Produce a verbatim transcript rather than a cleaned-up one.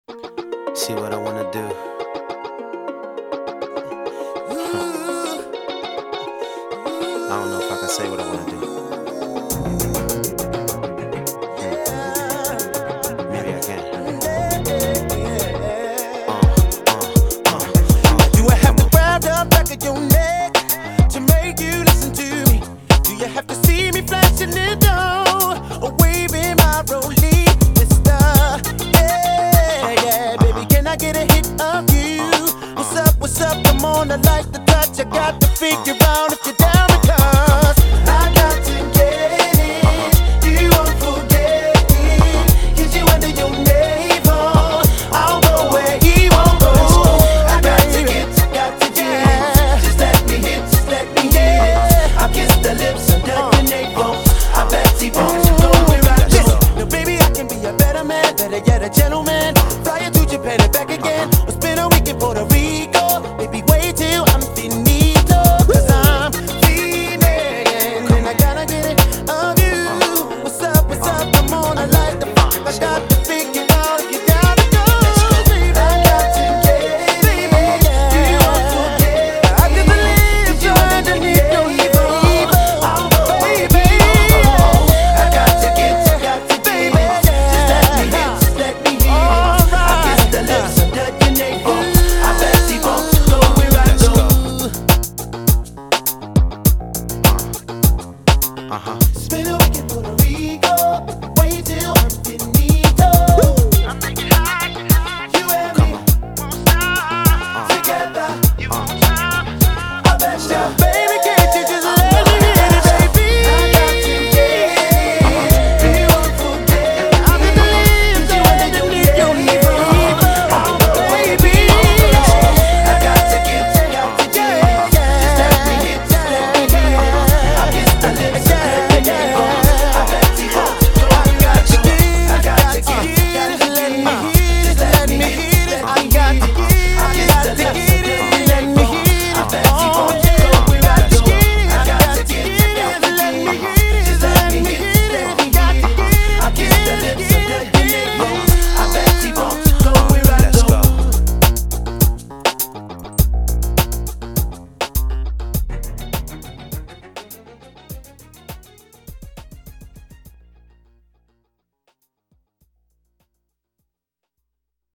See what I wanna do. I don't know if I can say what I wanna do. Hmm. Maybe I can. Uh, uh, uh, Do I have to grab the back of your neck to make you listen to me? Do you have to see me flashing it down or waving my rollie? Mister, yeah, yeah, baby, can I get a hit of you? What's up, what's up? Come on, I like the touch. I got to figure out if you're down.